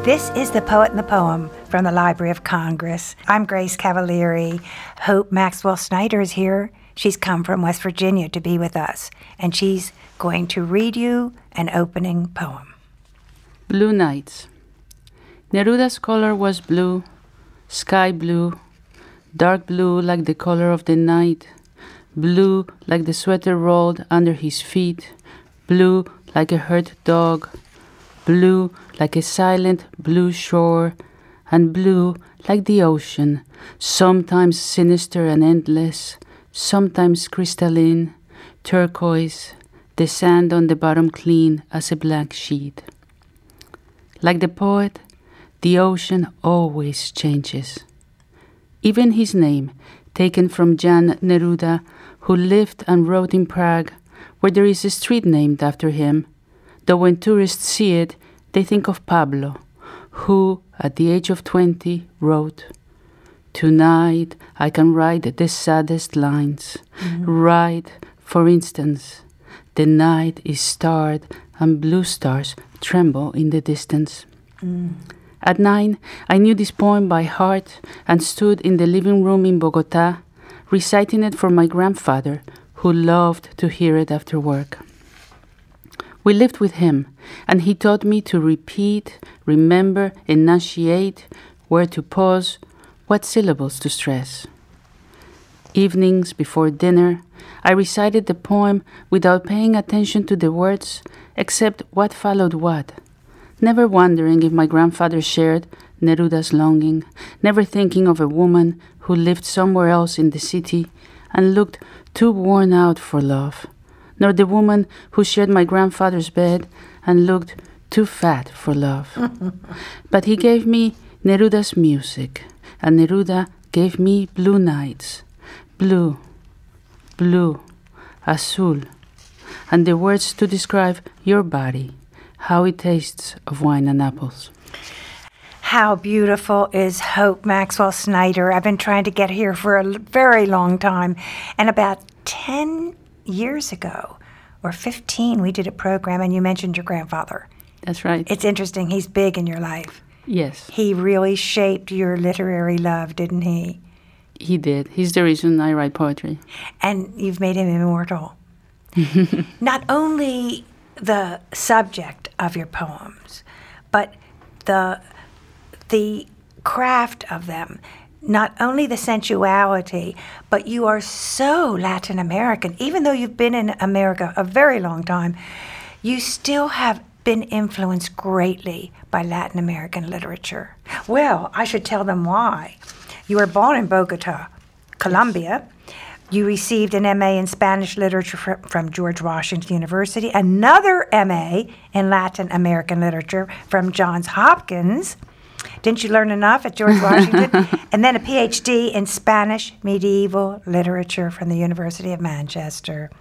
This is The Poet and the Poem from the Library of Congress. I'm Grace Cavalieri. Hope Maxwell Snyder is here. She's come from West Virginia to be with us, and she's going to read you an opening poem. Blue Nights. Neruda's color was blue, sky blue, dark blue like the color of the night, blue like the sweater rolled under his feet, blue like a hurt dog, blue like a silent blue shore, and blue like the ocean, sometimes sinister and endless, sometimes crystalline, turquoise, the sand on the bottom clean as a black sheet. Like the poet, the ocean always changes. Even his name, taken from Jan Neruda, who lived and wrote in Prague, where there is a street named after him, though when tourists see it, they think of Pablo, who, at the age of 20, wrote, "Tonight I can write the saddest lines. Write, for instance, the night is starred and blue stars tremble in the distance." At 9, I knew this poem by heart and stood in the living room in Bogota, reciting it for my grandfather, who loved to hear it after work. We lived with him, and he taught me to repeat, remember, enunciate, where to pause, what syllables to stress. Evenings before dinner, I recited the poem without paying attention to the words, except what followed what, never wondering if my grandfather shared Neruda's longing, never thinking of a woman who lived somewhere else in the city and looked too worn out for love, nor the woman who shared my grandfather's bed and looked too fat for love. But he gave me Neruda's music, and Neruda gave me blue nights, blue, blue, azul, and the words to describe your body, how it tastes of wine and apples. How beautiful is Hope Maxwell Snyder. I've been trying to get here for a very long time. And about 10 years ago, or 15, we did a program, and you mentioned your grandfather. That's right. It's interesting. He's big in your life. Yes. He really shaped your literary love, didn't he? He did. He's the reason I write poetry. And you've made him immortal. Not only the subject of your poems, but the craft of them, not only the sensuality, but you are so Latin American. Even though you've been in America a very long time, you still have been influenced greatly by Latin American literature. Well, I should tell them why. You were born in Bogota, Colombia. You received an MA in Spanish literature from George Washington University, another MA in Latin American literature from Johns Hopkins. Didn't you learn enough at George Washington? And then a PhD in Spanish medieval literature from the University of Manchester.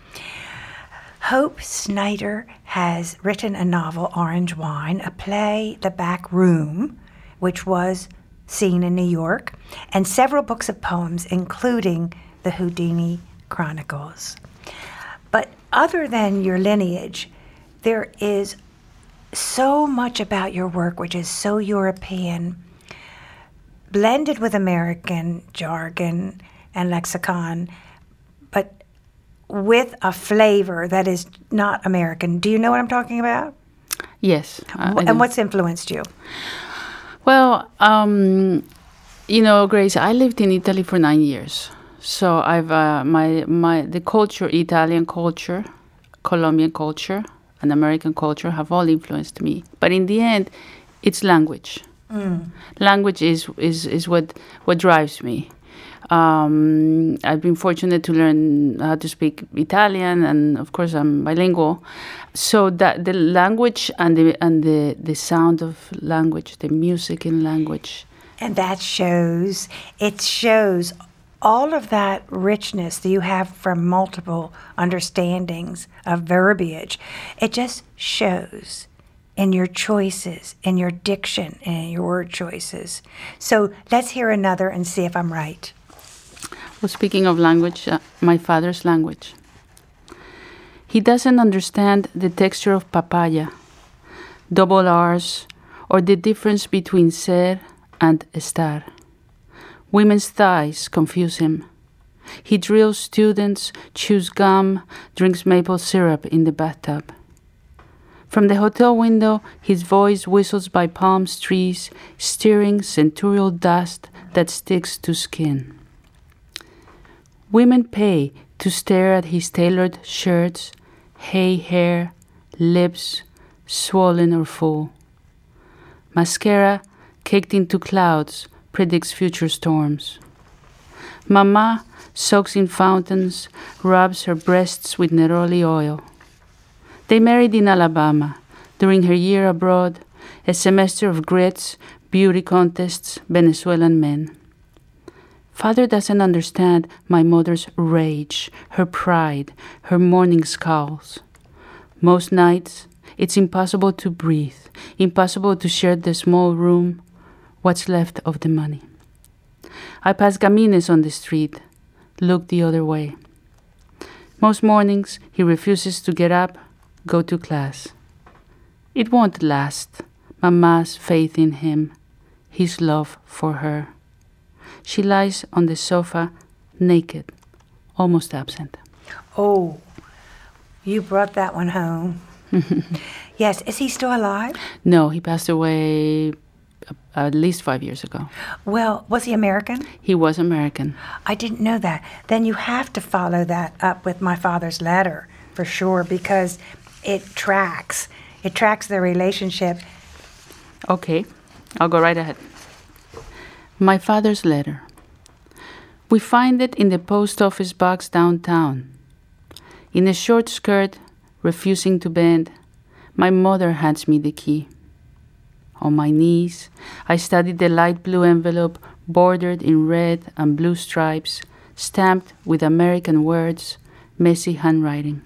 Hope Snyder has written a novel, Orange Wine, a play, The Back Room, which was seen in New York, and several books of poems, including the Houdini Chronicles. But other than your lineage, there is so much about your work which is so European, blended with American jargon and lexicon, but with a flavor that is not American. Do you know what I'm talking about? Yes. And what's influenced you? Well, Grace, I lived in Italy for 9 years. So I've the culture, Italian culture, Colombian culture, and American culture have all influenced me. But in the end, it's language. Language is what drives me. I've been fortunate to learn how to speak Italian, and of course I'm bilingual. So that the language and the sound of language, the music in language, and that shows. It shows all of that richness that you have from multiple understandings of verbiage. It just shows in your choices, in your diction, and in your word choices. So let's hear another and see if I'm right. Well, speaking of language, my father's language. He doesn't understand the texture of papaya, double R's, or the difference between ser and estar. Women's thighs confuse him. He drills students, chews gum, drinks maple syrup in the bathtub. From the hotel window, his voice whistles by palm trees, stirring centurial dust that sticks to skin. Women pay to stare at his tailored shirts, hay hair, lips, swollen or full. Mascara, caked into clouds, predicts future storms. Mama soaks in fountains, rubs her breasts with neroli oil. They married in Alabama during her year abroad, a semester of grits, beauty contests, Venezuelan men. Father doesn't understand my mother's rage, her pride, her morning scowls. Most nights, it's impossible to breathe, impossible to share the small room, what's left of the money. I pass Gamines on the street, look the other way. Most mornings, he refuses to get up, go to class. It won't last, Mama's faith in him, his love for her. She lies on the sofa, naked, almost absent. Oh, you brought that one home. Yes, is he still alive? No, he passed away at least 5 years ago. Well, was he American? He was American. I didn't know that. Then you have to follow that up with my father's letter, for sure, because it tracks. It tracks the relationship. Okay, I'll go right ahead. My father's letter. We find it in the post office box downtown. In a short skirt, refusing to bend, my mother hands me the key. On my knees, I studied the light blue envelope bordered in red and blue stripes, stamped with American words, messy handwriting.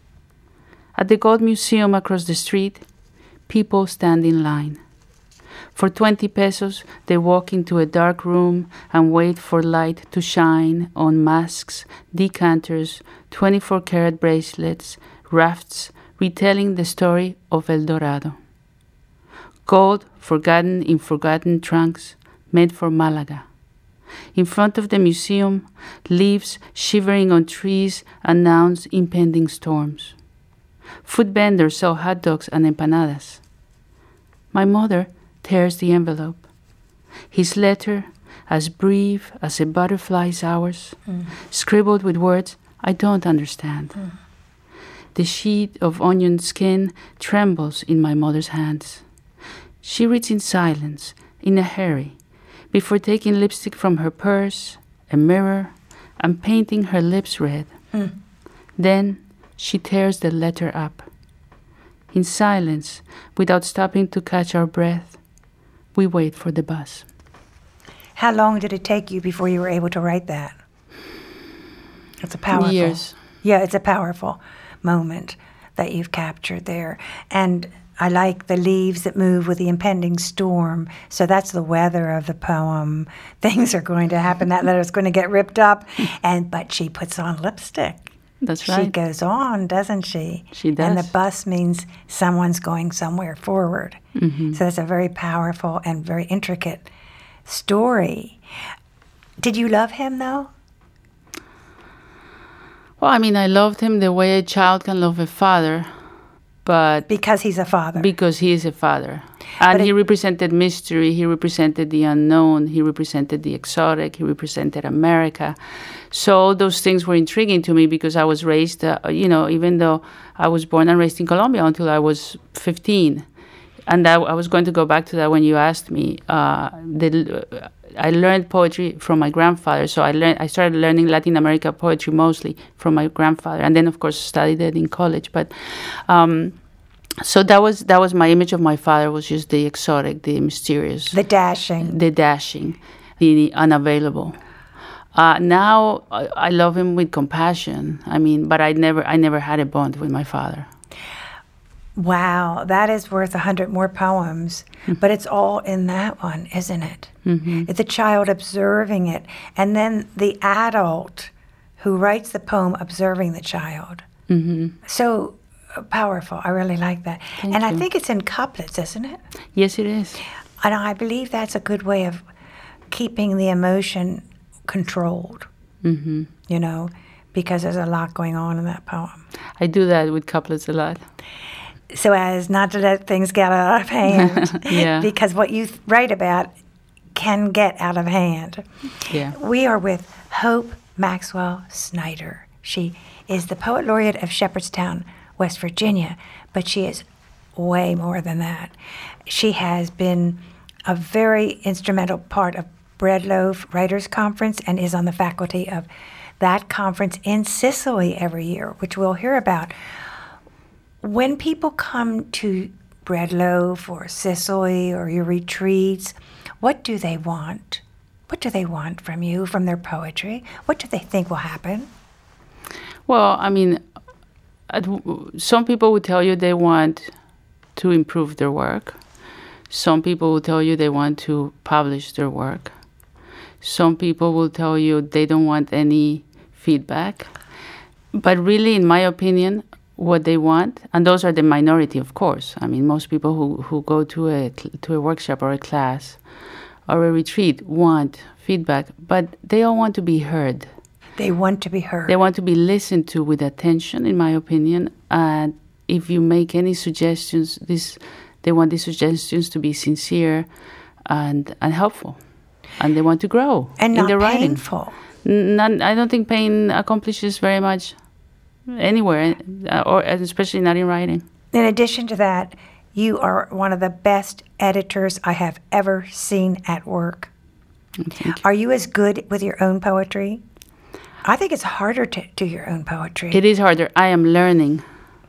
At the Gold Museum across the street, people stand in line. For 20 pesos, they walk into a dark room and wait for light to shine on masks, decanters, 24-karat bracelets, rafts retelling the story of El Dorado. Gold forgotten in forgotten trunks, meant for Malaga. In front of the museum, leaves shivering on trees announce impending storms. Food vendors sell hot dogs and empanadas. My mother tears the envelope. His letter, as brief as a butterfly's hours, scribbled with words I don't understand. The sheet of onion skin trembles in my mother's hands. She reads in silence, in a hurry, before taking lipstick from her purse, a mirror, and painting her lips red. Then she tears the letter up. In silence, without stopping to catch our breath, we wait for the bus. How long did it take you before you were able to write that? It's a powerful... Years. Yeah, it's a powerful moment that you've captured there. And I like the leaves that move with the impending storm. So that's the weather of the poem. Things are going to happen. That letter's going to get ripped up. But she puts on lipstick. That's right. She goes on, doesn't she? She does. And the bus means someone's going somewhere forward. So that's a very powerful and very intricate story. Did you love him, though? Well, I mean, I loved him the way a child can love a father, but... Because he's a father. Because he is a father. And he represented mystery, he represented the unknown, he represented the exotic, he represented America. So all those things were intriguing to me because I was raised, even though I was born and raised in Colombia until I was 15. And I was going to go back to that when you asked me. I learned poetry from my grandfather, so I started learning Latin America poetry mostly from my grandfather, and then of course studied it in college. But so that was my image of my father, was just the exotic, the mysterious, the dashing, the unavailable. Now I love him with compassion. I mean, but I never had a bond with my father. Wow, that is worth 100 more poems. But it's all in that one, isn't it? It's the child observing it, and then the adult who writes the poem observing the child. So powerful. I really like that. Thank I you. think it's in couplets, isn't it? Yes, it is. And I believe that's a good way of keeping the emotion controlled, Mm-hmm. because there's a lot going on in that poem. I do that with couplets a lot. So as not to let things get out of hand. Yeah. Because what you write about can get out of hand. Yeah. We are with Hope Maxwell Snyder. She is the Poet Laureate of Shepherdstown, West Virginia, but she is way more than that. She has been a very instrumental part of Breadloaf Writers Conference and is on the faculty of that conference in Sicily every year, which we'll hear about. When people come to Breadloaf or Sicily or your retreats, what do they want? What do they want from you, from their poetry? What do they think will happen? Well, I mean, some people will tell you they want to improve their work. Some people will tell you they want to publish their work. Some people will tell you they don't want any feedback. But really, in my opinion, what they want, and those are the minority, of course. I mean, most people who go to a workshop or a class or a retreat want feedback, but they all want to be heard. They want to be heard. They want to be listened to with attention, in my opinion. And if you make any suggestions, they want these suggestions to be sincere and helpful. And they want to grow and in their not writing. painful. I don't think pain accomplishes very much anywhere, or especially not in writing. In addition to that, you are one of the best editors I have ever seen at work. Thank you. Are you as good with your own poetry? I think it's harder to do your own poetry. It is harder. I am learning,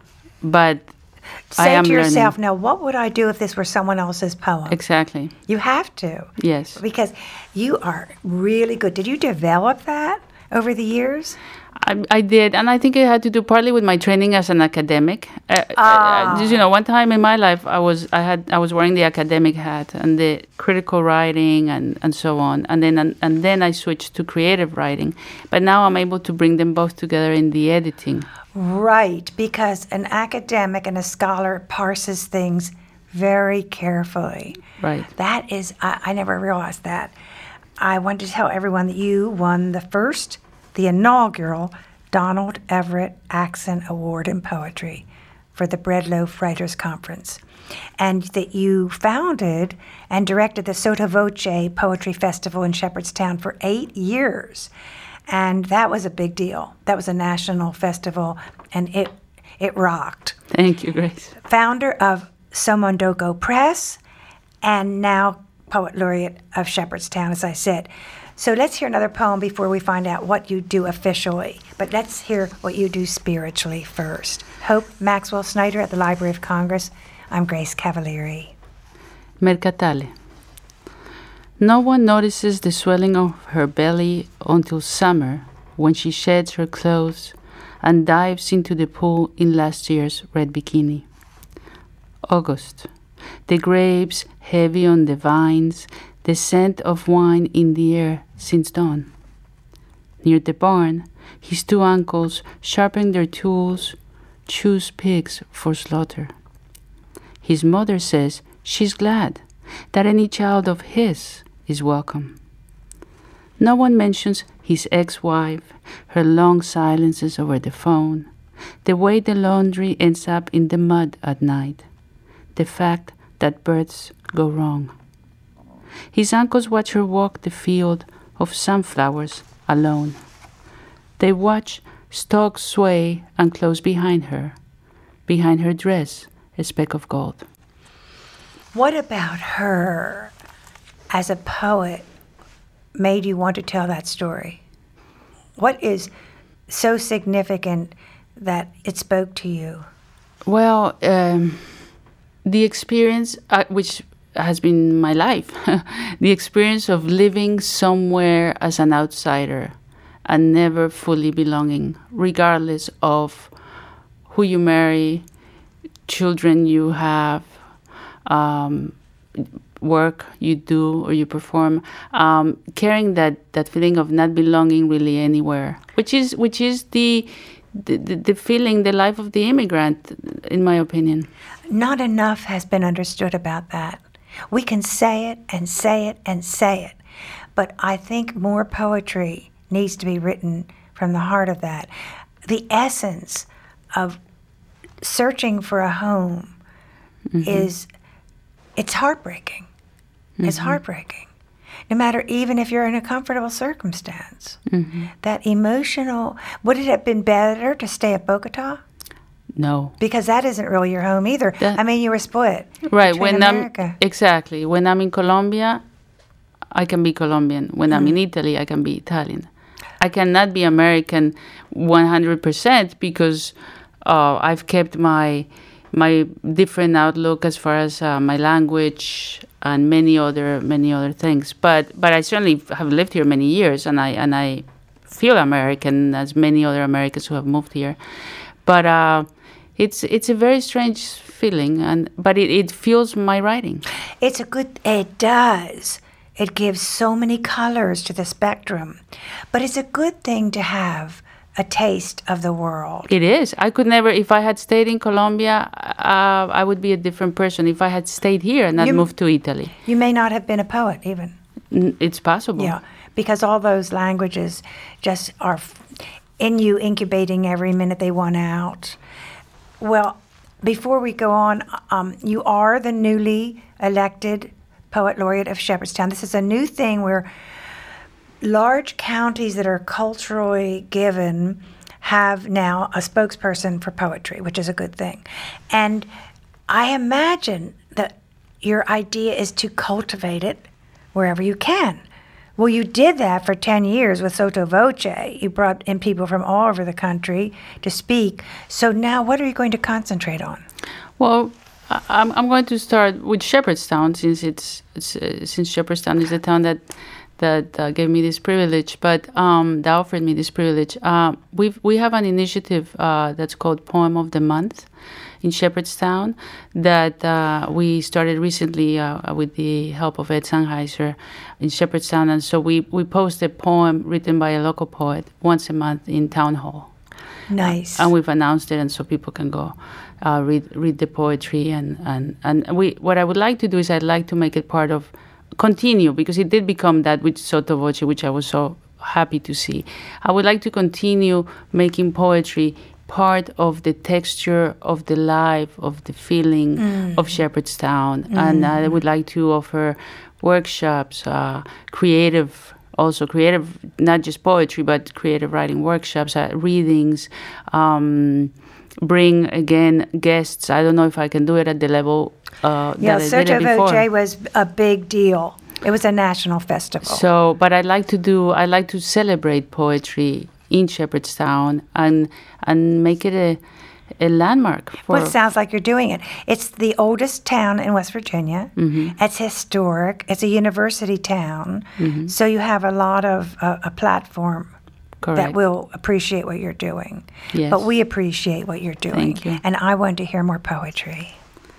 but I am Say to yourself, learning. now what would I do if this were someone else's poem? Exactly. You have to. Yes. Because you are really good. Did you develop that over the years? I did, and I think it had to do partly with my training as an academic. One time in my life, I was wearing the academic hat and the critical writing and so on, and then I switched to creative writing. But now I'm able to bring them both together in the editing. Right, because an academic and a scholar parses things very carefully. Right. That is, I never realized that. I want to tell everyone that you won the inaugural Donald Everett Axon Award in Poetry for the Breadloaf Writers Conference, and that you founded and directed the Sotto Voce Poetry Festival in Shepherdstown for 8 years. And that was a big deal. That was a national festival, and it rocked. Thank you, Grace. Founder of Somondoko Press, and now Poet Laureate of Shepherdstown, as I said. So let's hear another poem before we find out what you do officially. But let's hear what you do spiritually first. Hope Maxwell Snyder at the Library of Congress. I'm Grace Cavalieri. Mercatale. No one notices the swelling of her belly until summer, when she sheds her clothes and dives into the pool in last year's red bikini. August. The grapes heavy on the vines, the scent of wine in the air since dawn. Near the barn, his two uncles sharpen their tools, choose pigs for slaughter. His mother says she's glad that any child of his is welcome. No one mentions his ex-wife, her long silences over the phone, the way the laundry ends up in the mud at night, the fact that births go wrong. His uncles watch her walk the field of sunflowers alone. They watch stalks sway and close behind her dress, a speck of gold. What about her as a poet made you want to tell that story? What is so significant that it spoke to you? Well, the experience, which has been my life, the experience of living somewhere as an outsider and never fully belonging, regardless of who you marry, children you have, work you do or you perform, carrying that feeling of not belonging really anywhere, which is the the feeling, the life of the immigrant, in my opinion. Not enough has been understood about that. We can say it and say it and say it, but I think more poetry needs to be written from the heart of that. The essence of searching for a home it's heartbreaking. It's heartbreaking. No matter, even if you're in a comfortable circumstance. That emotional, would it have been better to stay at Bogota? No. Because that isn't really your home either. I mean, you were split. Right. When Exactly. When I'm in Colombia, I can be Colombian. When I'm in Italy, I can be Italian. I cannot be American 100% because I've kept my different outlook as far as my language and many other things. But I certainly have lived here many years, and I feel American as many other Americans who have moved here. But it's a very strange feeling, but it fuels my writing. It does. It gives so many colors to the spectrum. But it's a good thing to have a taste of the world. It is. I could never, if I had stayed in Colombia, I would be a different person. If I had stayed here and not moved to Italy. You may not have been a poet even. It's possible. Yeah, because all those languages just are in you, incubating every minute they want out. Well, before we go on, you are the newly elected Poet Laureate of Shepherdstown. This is a new thing where large counties that are culturally given have now a spokesperson for poetry, which is a good thing. And I imagine that your idea is to cultivate it wherever you can. Well, you did that for 10 years with Sotto Voce. You brought in people from all over the country to speak. So now what are you going to concentrate on? Well, I'm going to start with Shepherdstown, since Shepherdstown is the town that gave me this privilege, but that offered me this privilege. We have an initiative that's called Poem of the Month in Shepherdstown that we started recently with the help of Ed Sennheiser in Shepherdstown, and so we post a poem written by a local poet once a month in Town Hall. Nice. And we've announced it, and so people can go read the poetry, and what I would like to do is I'd like to make it part of continue, because it did become that with Sotto Voce, which I was so happy to see. I would like to continue making poetry part of the texture of the life, of the feeling of Shepherdstown. And I would like to offer workshops, creative, not just poetry, but creative writing workshops, readings, bring again guests. I don't know if I can do it at the level that I did it before. Sotto Voce was a big deal. It was a national festival. So, but I'd like to celebrate poetry in Shepherdstown and make it a landmark. Well, it sounds like you're doing it. It's the oldest town in West Virginia. It's historic. It's a university town. So you have a lot of a platform. Correct. That will appreciate what you're doing. Yes. But we appreciate what you're doing. Thank you. And I want to hear more poetry.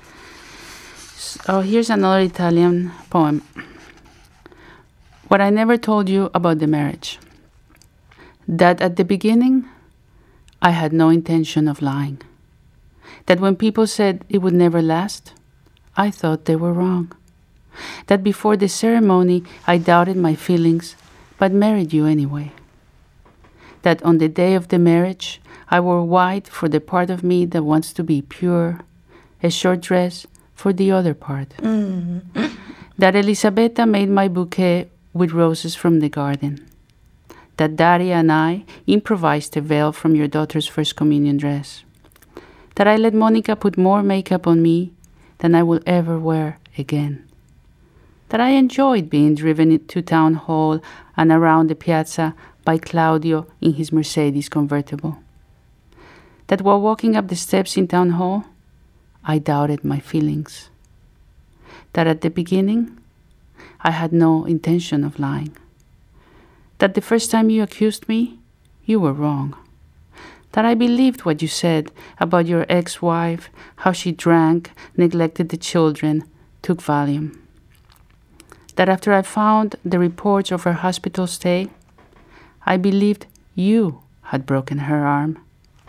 So here's another Italian poem. What I never told you about the marriage. That at the beginning, I had no intention of lying. That when people said it would never last, I thought they were wrong. That before the ceremony, I doubted my feelings, but married you anyway. That on the day of the marriage, I wore white for the part of me that wants to be pure, a short dress for the other part. That Elisabetta made my bouquet with roses from the garden. That Daria and I improvised a veil from your daughter's first communion dress. That I let Monica put more makeup on me than I will ever wear again. That I enjoyed being driven to Town Hall and around the piazza by Claudio in his Mercedes convertible. That while walking up the steps in Town Hall, I doubted my feelings. That at the beginning, I had no intention of lying. That the first time you accused me, you were wrong. That I believed what you said about your ex-wife, how she drank, neglected the children, took Valium. That after I found the reports of her hospital stay, I believed you had broken her arm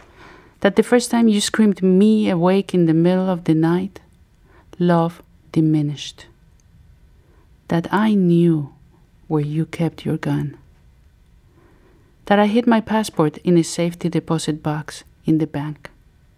that the first time you screamed me awake in the middle of the night, love diminished. That I knew where you kept your gun. That I hid my passport in a safety deposit box in the bank.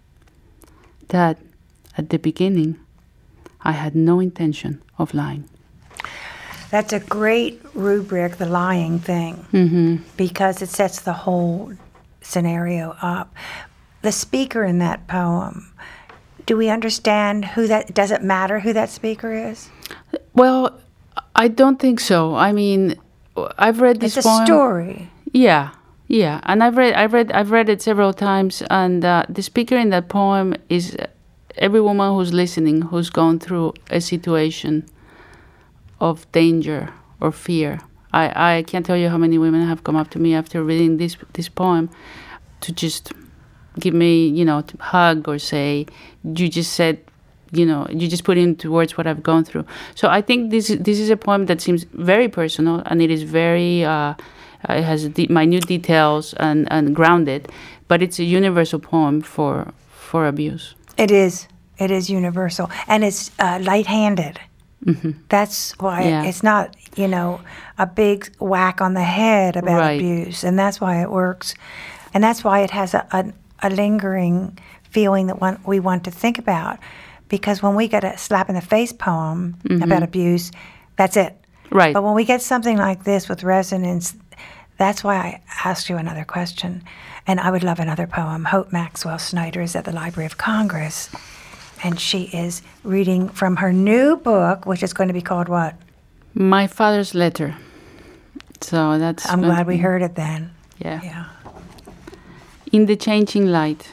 That, at the beginning, I had no intention of lying. That's a great rubric, the lying thing, because it sets the whole scenario up. The speaker in that poem, do we understand who that, does it matter who that speaker is? Well, I don't think so. I mean, I've read this poem. It's a story. Yeah, and I've read it several times, and the speaker in that poem is every woman who's listening, who's gone through a situation of danger or fear. I can't tell you how many women have come up to me after reading this poem to just give me, to hug or say, you just said, you just put into words what I've gone through. So I think this is a poem that seems very personal, and it is very, it has minute details and grounded, but it's a universal poem for abuse. It is universal, and it's light-handed. Mm-hmm. That's why it's not, a big whack on the head about abuse, and that's why it works. And that's why it has a lingering feeling that we want to think about. Because when we get a slap-in-the-face poem about abuse, that's it. Right. But when we get something like this with resonance, that's why I asked you another question. And I would love another poem. Hope Maxwell Snyder is at the Library of Congress. And she is reading from her new book, which is going to be called what? My Father's Letter. So that's... I'm glad we heard it then. Yeah. In the changing light.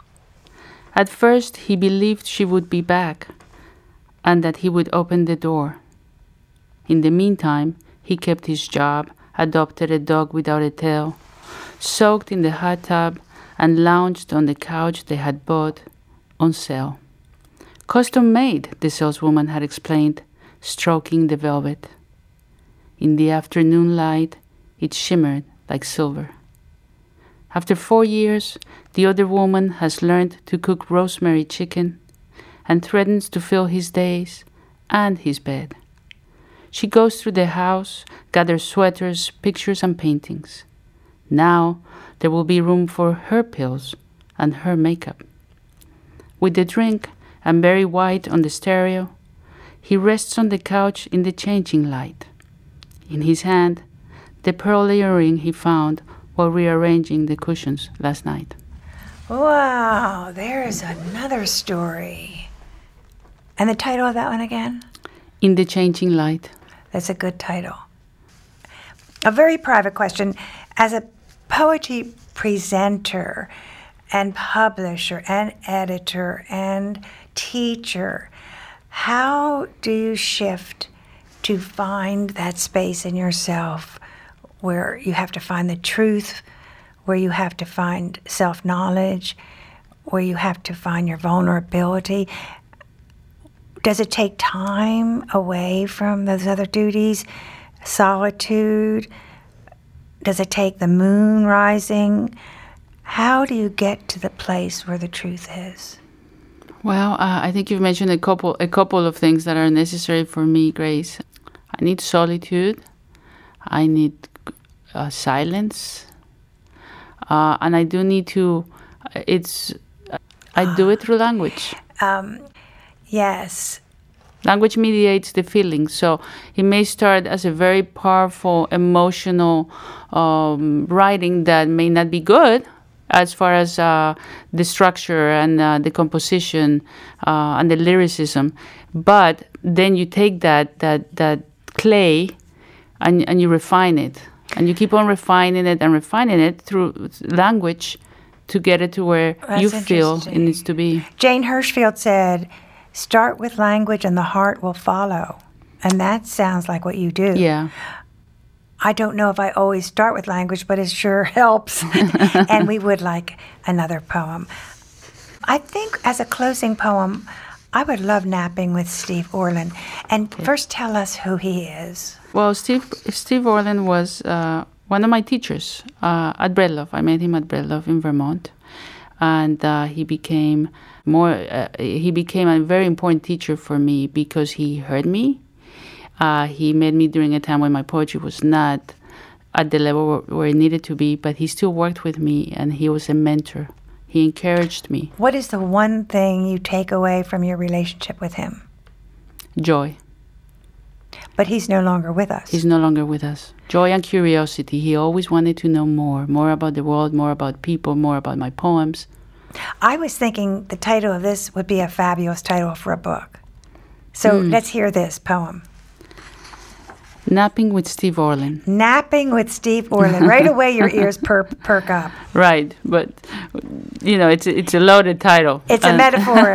At first, he believed she would be back and that he would open the door. In the meantime, he kept his job, adopted a dog without a tail, soaked in the hot tub, and lounged on the couch they had bought on sale. Custom made, the saleswoman had explained, stroking the velvet. In the afternoon light, it shimmered like silver. After 4 years, the other woman has learned to cook rosemary chicken and threatens to fill his days and his bed. She goes through the house, gathers sweaters, pictures, and paintings. Now there will be room for her pills and her makeup. With the drink and Barry White on the stereo, he rests on the couch in the changing light. In his hand, the pearl earring he found while rearranging the cushions last night. Wow, there's another story. And the title of that one again? In the Changing Light. That's a good title. A very private question. As a poetry presenter and publisher and editor and teacher, how do you shift to find that space in yourself where you have to find the truth, where you have to find self-knowledge, where you have to find your vulnerability? Does it take time away from those other duties? Solitude? Does it take the moon rising? How do you get to the place where the truth is? Well, I think you've mentioned a couple of things that are necessary for me, Grace. I need solitude. I need silence. And I do need to, I do it through language. Yes. Language mediates the feeling. So it may start as a very powerful, emotional writing that may not be good as far as the structure and the composition and the lyricism. But then you take that clay and you refine it. And you keep on refining it through language to get it to where you feel it needs to be. Jane Hirschfield said, start with language and the heart will follow. And that sounds like what you do. Yeah. I don't know if I always start with language, but it sure helps. And we would like another poem. I think as a closing poem, I would love napping with Steve Orland. And first tell us who he is. Well, Steve Orland was one of my teachers at Breadlove. I met him at Breadlove in Vermont. and he became a very important teacher for me because he heard me. He met me during a time when my poetry was not at the level where it needed to be, but he still worked with me, and he was a mentor. He encouraged me. What is the one thing you take away from your relationship with him? Joy. But he's no longer with us. He's no longer with us. Joy and curiosity. He always wanted to know more about the world, more about people, more about my poems. I was thinking the title of this would be a fabulous title for a book. So let's hear this poem. Napping with Steve Orlin. Napping with Steve Orlin. Right away your ears perk up. Right, but, it's a loaded title. It's a metaphor.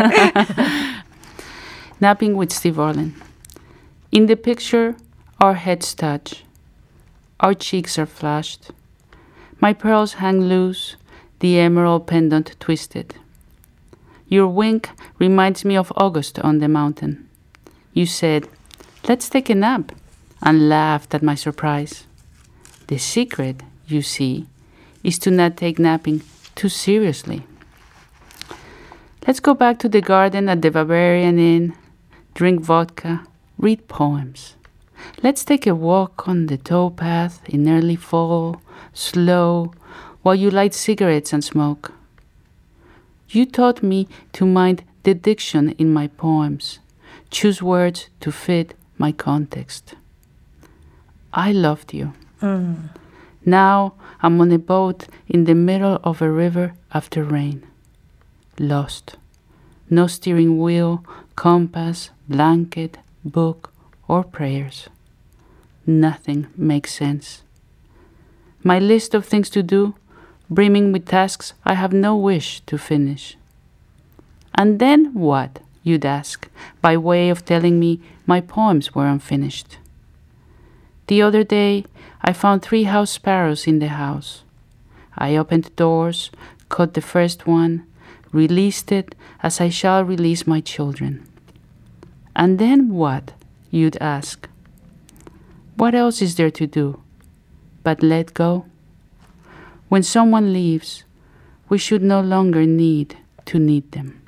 Napping with Steve Orlin. In the picture, our heads touch. Our cheeks are flushed. My pearls hang loose, the emerald pendant twisted. Your wink reminds me of August on the mountain. You said, "Let's take a nap," and laughed at my surprise. The secret, you see, is to not take napping too seriously. Let's go back to the garden at the Bavarian Inn, drink vodka, read poems. Let's take a walk on the towpath in early fall, slow, while you light cigarettes and smoke. You taught me to mind the diction in my poems, choose words to fit my context. I loved you. Now I'm on a boat in the middle of a river after rain. Lost. No steering wheel, compass, blanket, book, or prayers. Nothing makes sense. My list of things to do, brimming with tasks I have no wish to finish. And then what, you'd ask, by way of telling me my poems were unfinished. The other day, I found 3 house sparrows in the house. I opened doors, caught the first one, released it as I shall release my children. And then what, you'd ask? What else is there to do but let go? When someone leaves, we should no longer need to need them.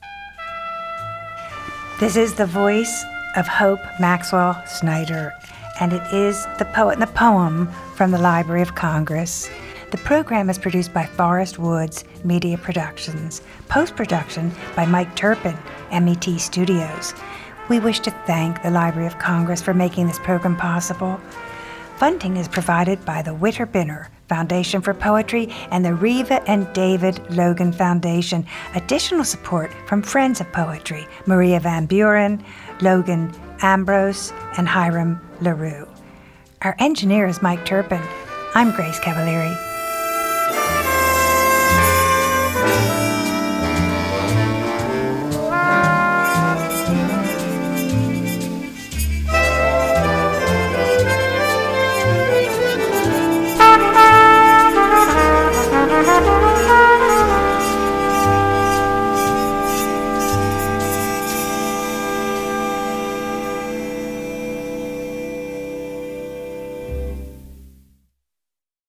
This is the voice of Hope Maxwell Snyder, and it is the poet and the poem from the Library of Congress. The program is produced by Forest Woods Media Productions, post-production by Mike Turpin, MET Studios. We wish to thank the Library of Congress for making this program possible. Funding is provided by the Witter Binner Foundation for Poetry and the Reva and David Logan Foundation. Additional support from Friends of Poetry, Maria Van Buren, Logan Ambrose, and Hiram LaRue. Our engineer is Mike Turpin. I'm Grace Cavalieri.